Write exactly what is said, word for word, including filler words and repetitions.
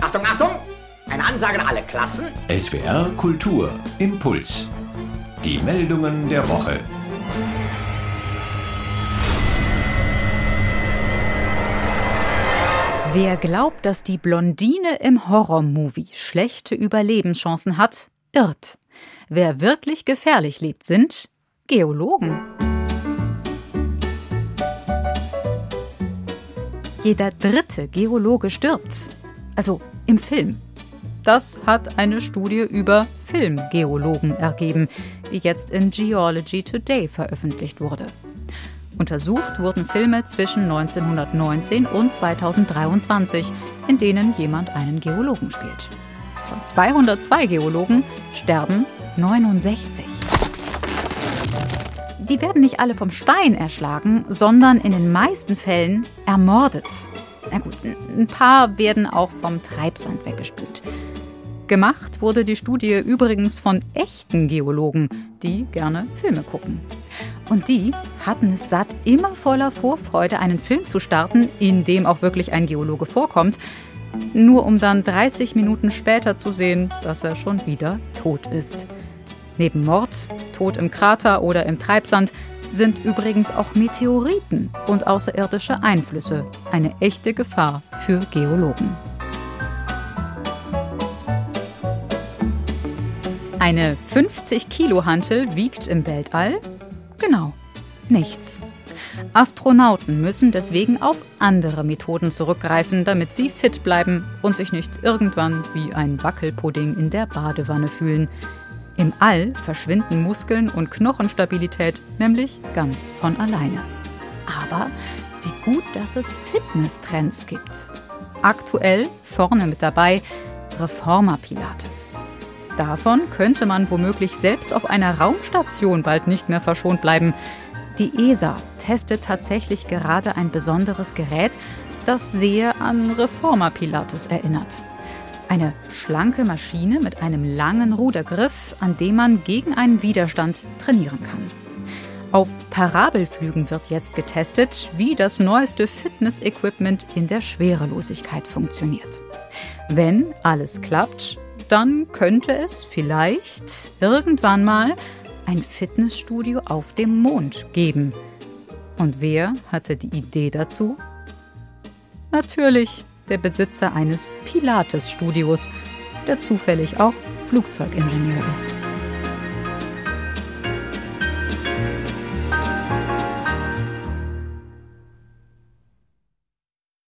Achtung, Achtung! Eine Ansage an alle Klassen. S W R Kultur Impuls. Die Meldungen der Woche. Wer glaubt, dass die Blondine im Horrormovie schlechte Überlebenschancen hat, irrt. Wer wirklich gefährlich lebt, sind Geologen. Jeder dritte Geologe stirbt. Also im Film. Das hat eine Studie über Filmgeologen ergeben, die jetzt in Geology Today veröffentlicht wurde. Untersucht wurden Filme zwischen neunzehnhundertneunzehn und zweitausenddreiundzwanzig, in denen jemand einen Geologen spielt. Von zweihundertzwei Geologen sterben neunundsechzig. Die werden nicht alle vom Stein erschlagen, sondern in den meisten Fällen ermordet. Na gut, ein paar werden auch vom Treibsand weggespült. Gemacht wurde die Studie übrigens von echten Geologen, die gerne Filme gucken. Und die hatten es satt, immer voller Vorfreude einen Film zu starten, in dem auch wirklich ein Geologe vorkommt, nur um dann dreißig Minuten später zu sehen, dass er schon wieder tot ist. Neben Mord, Tod im Krater oder im Treibsand sind übrigens auch Meteoriten und außerirdische Einflüsse eine echte Gefahr für Geologen. Eine fünfzig Kilo Hantel wiegt im Weltall? Genau, nichts. Astronauten müssen deswegen auf andere Methoden zurückgreifen, damit sie fit bleiben und sich nicht irgendwann wie ein Wackelpudding in der Badewanne fühlen. Im All verschwinden Muskeln und Knochenstabilität nämlich ganz von alleine. Aber wie gut, dass es Fitnesstrends gibt. Aktuell vorne mit dabei Reformer Pilates. Davon könnte man womöglich selbst auf einer Raumstation bald nicht mehr verschont bleiben. Die E S A testet tatsächlich gerade ein besonderes Gerät, das sehr an Reformer Pilates erinnert. Eine schlanke Maschine mit einem langen Rudergriff, an dem man gegen einen Widerstand trainieren kann. Auf Parabelflügen wird jetzt getestet, wie das neueste Fitness-Equipment in der Schwerelosigkeit funktioniert. Wenn alles klappt, dann könnte es vielleicht irgendwann mal ein Fitnessstudio auf dem Mond geben. Und wer hatte die Idee dazu? Natürlich der Besitzer eines Pilates-Studios, der zufällig auch Flugzeugingenieur ist.